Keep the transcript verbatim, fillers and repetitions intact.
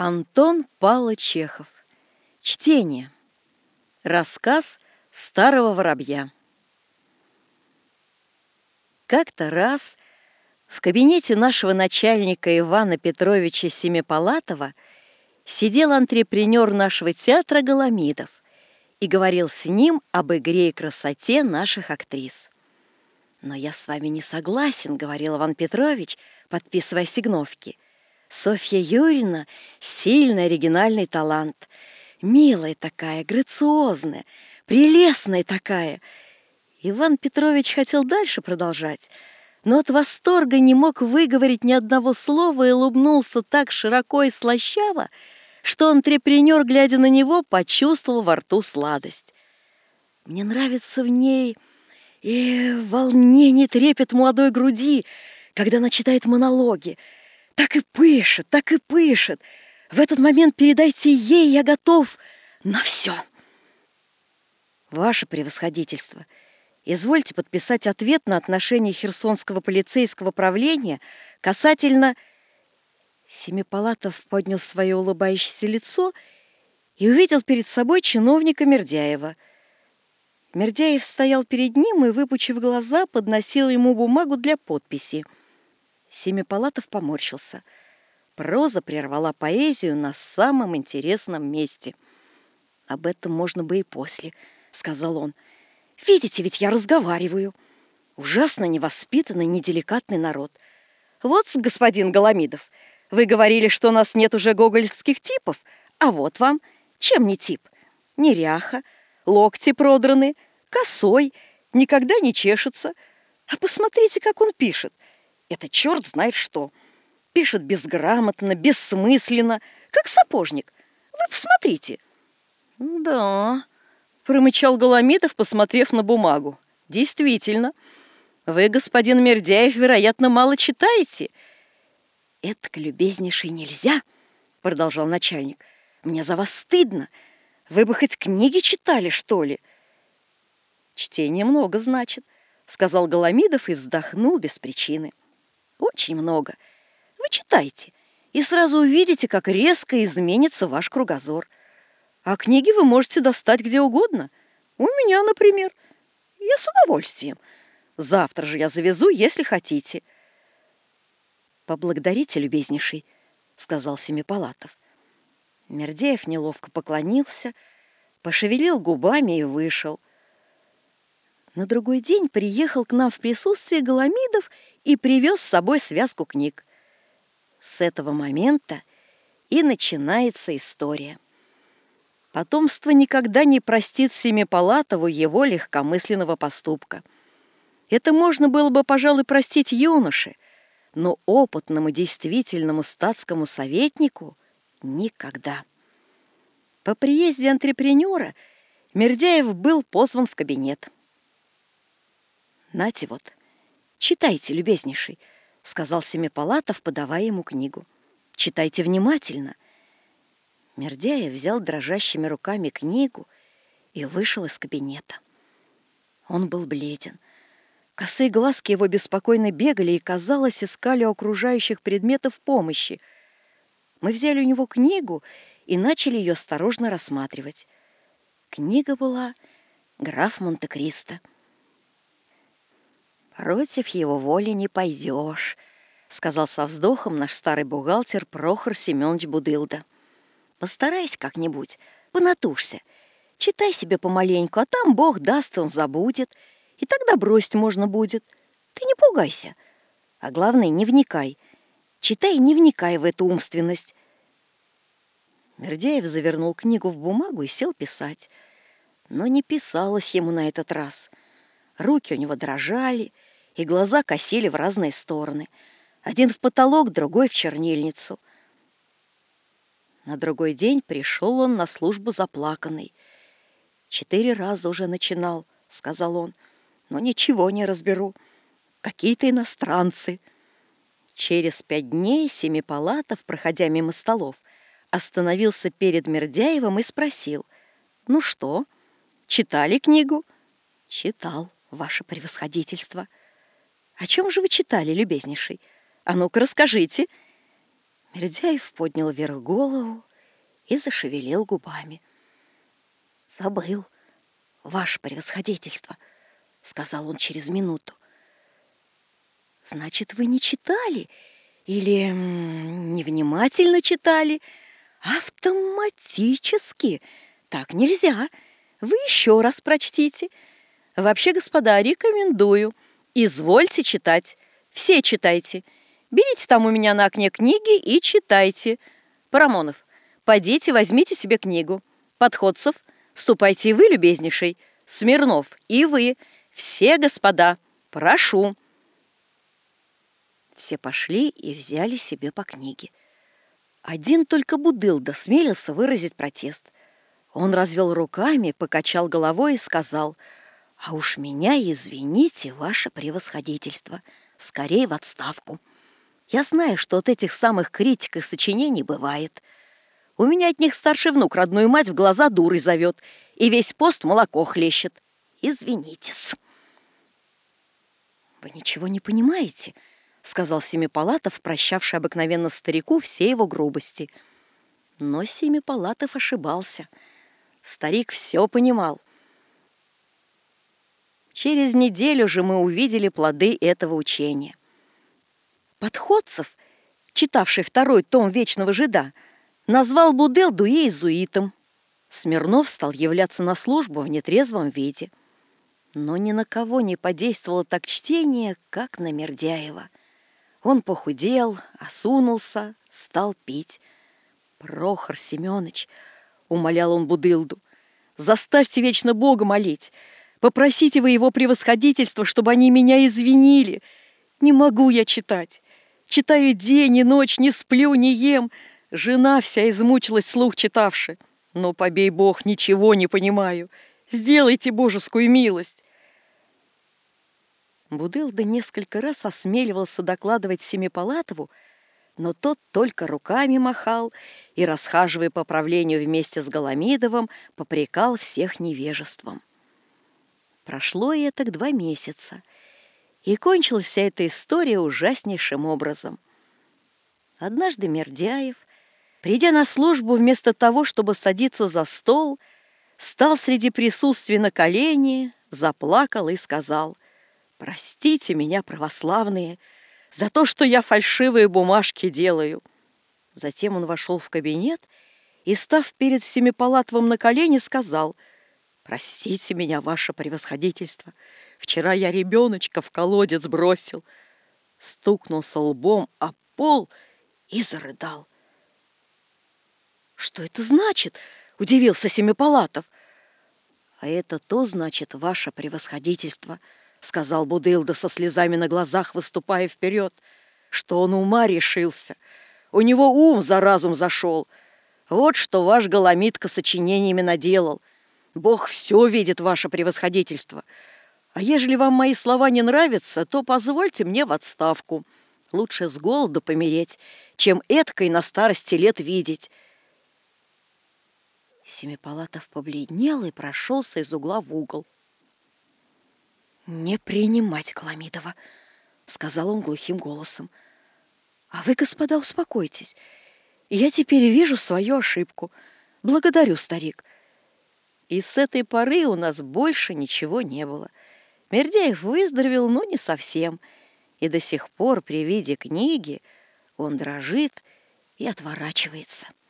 Антон Павлович Чехов. Чтение. Рассказ старого воробья. Как-то раз в кабинете нашего начальника Ивана Петровича Семипалатова сидел антрепренер нашего театра Голомидов и говорил с ним об игре и красоте наших актрис. «Но я с вами не согласен», — говорил Иван Петрович, подписывая сигновки. «Софья Юрьевна — сильный оригинальный талант, милая такая, грациозная, прелестная такая». Иван Петрович хотел дальше продолжать, но от восторга не мог выговорить ни одного слова и улыбнулся так широко и слащаво, что антрепренер, глядя на него, почувствовал во рту сладость. «Мне нравится в ней и волнение, трепет молодой груди, когда она читает монологи. Так и пышет, так и пышет. В этот момент передайте ей, я готов на все». «Ваше превосходительство, извольте подписать ответ на отношение Херсонского полицейского правления касательно...» Семипалатов поднял свое улыбающееся лицо и увидел перед собой чиновника Мердяева. Мердяев стоял перед ним и, выпучив глаза, подносил ему бумагу для подписи. Семипалатов поморщился. Проза прервала поэзию на самом интересном месте. «Об этом можно бы и после», — сказал он. «Видите, ведь я разговариваю. Ужасно невоспитанный, неделикатный народ. Вот, господин Голомидов, вы говорили, что у нас нет уже гоголевских типов, а вот вам, чем не тип? Неряха, локти продраны, косой, никогда не чешется. А посмотрите, как он пишет. Это черт знает что. Пишет безграмотно, бессмысленно, как сапожник. Вы посмотрите». «Да», — промычал Голомидов, посмотрев на бумагу. «Действительно, вы, господин Мердяев, вероятно, мало читаете». «Это-ка, любезнейший, нельзя», — продолжал начальник. «Мне за вас стыдно. Вы бы хоть книги читали, что ли?» «Чтение много значит», — сказал Голомидов и вздохнул без причины. «Очень много. Вы читайте, и сразу увидите, как резко изменится ваш кругозор. А книги вы можете достать где угодно. У меня, например. Я с удовольствием. Завтра же я завезу, если хотите». «Поблагодарите, любезнейший», — сказал Семипалатов. Мердяев неловко поклонился, пошевелил губами и вышел. На другой день приехал к нам в присутствии Голомидов и привез с собой связку книг. С этого момента и начинается история. Потомство никогда не простит Семипалатову его легкомысленного поступка. Это можно было бы, пожалуй, простить юноше, но опытному действительному статскому советнику никогда. По приезде антрепренера Мердяев был позван в кабинет. «Нате вот, читайте, любезнейший», — сказал Семипалатов, подавая ему книгу. «Читайте внимательно». Мердяев взял дрожащими руками книгу и вышел из кабинета. Он был бледен. Косые глазки его беспокойно бегали и, казалось, искали у окружающих предметов помощи. Мы взяли у него книгу и начали ее осторожно рассматривать. Книга была «Граф Монте-Кристо». «Против его воли не пойдешь», — сказал со вздохом наш старый бухгалтер Прохор Семенович Будылда. «Постарайся как-нибудь, понатужься. Читай себе помаленьку, а там Бог даст, он забудет, и тогда бросить можно будет. Ты не пугайся. А главное, не вникай. Читай и не вникай в эту умственность». Мердяев завернул книгу в бумагу и сел писать. Но не писалось ему на этот раз. Руки у него дрожали, и глаза косили в разные стороны. Один в потолок, другой в чернильницу. На другой день пришел он на службу заплаканный. «Четыре раза уже начинал», — сказал он, — «но ничего не разберу. Какие-то иностранцы». Через пять дней Семипалатов, проходя мимо столов, остановился перед Мердяевым и спросил: «Ну что, читали книгу?» «Читал, ваше превосходительство». «О чем же вы читали, любезнейший? А ну-ка расскажите». Мердяев поднял вверх голову и зашевелил губами. «Забыл, ваше превосходительство», — сказал он через минуту. «Значит, вы не читали или м, невнимательно читали? Автоматически. Так нельзя. Вы еще раз прочтите. Вообще, господа, рекомендую. Извольте читать. Все читайте. Берите там у меня на окне книги и читайте. Парамонов, подите, возьмите себе книгу. Подходцев, ступайте и вы, любезнейший. Смирнов, и вы. Все, господа, прошу». Все пошли и взяли себе по книге. Один только Будылда смелился выразить протест. Он развел руками, покачал головой и сказал: «А уж меня, извините, ваше превосходительство, скорее в отставку. Я знаю, что от этих самых критик и сочинений бывает. У меня от них старший внук родную мать в глаза дурой зовет и весь пост молоко хлещет. Извинитесь». «Вы ничего не понимаете», — сказал Семипалатов, прощавший обыкновенно старику все его грубости. Но Семипалатов ошибался. Старик все понимал. Через неделю же мы увидели плоды этого учения. Подходцев, читавший второй том «Вечного жида», назвал Будылду иезуитом. Смирнов стал являться на службу в нетрезвом виде. Но ни на кого не подействовало так чтение, как на Мердяева. Он похудел, осунулся, стал пить. «Прохор Семенович», — умолял он Будылду, — «заставьте вечно Бога молить. Попросите вы его превосходительство, чтобы они меня извинили. Не могу я читать. Читаю день и ночь, не сплю, не ем. Жена вся измучилась вслух читавши. Но, побей Бог, ничего не понимаю. Сделайте божескую милость». Будылда несколько раз осмеливался докладывать Семипалатову, но тот только руками махал и, расхаживая по правлению вместе с Голомидовым, попрекал всех невежеством. Прошло и это два месяца, и кончилась вся эта история ужаснейшим образом. Однажды Мердяев, придя на службу, вместо того, чтобы садиться за стол, стал среди присутствия на колени, заплакал и сказал: «Простите меня, православные, за то, что я фальшивые бумажки делаю». Затем он вошел в кабинет и, став перед Семипалатовым на колени, сказал: «Простите меня, ваше превосходительство, вчера я ребеночка в колодец бросил». Стукнулся лбом о пол и зарыдал. «Что это значит?» — удивился Семипалатов. «А это то значит, ваше превосходительство», — сказал Будылда со слезами на глазах, выступая вперед, «что он ума решился. У него ум за разум зашел. Вот что ваш Голомидка сочинениями наделал. Бог все видит, ваше превосходительство. А ежели вам мои слова не нравятся, то позвольте мне в отставку. Лучше с голоду помереть, чем эткой на старости лет видеть». Семипалатов побледнел и прошелся из угла в угол. «Не принимать Голомидова», — сказал он глухим голосом. «А вы, господа, успокойтесь. Я теперь вижу свою ошибку. Благодарю, старик». И с этой поры у нас больше ничего не было. Мердяев выздоровел, но не совсем. И до сих пор при виде книги он дрожит и отворачивается.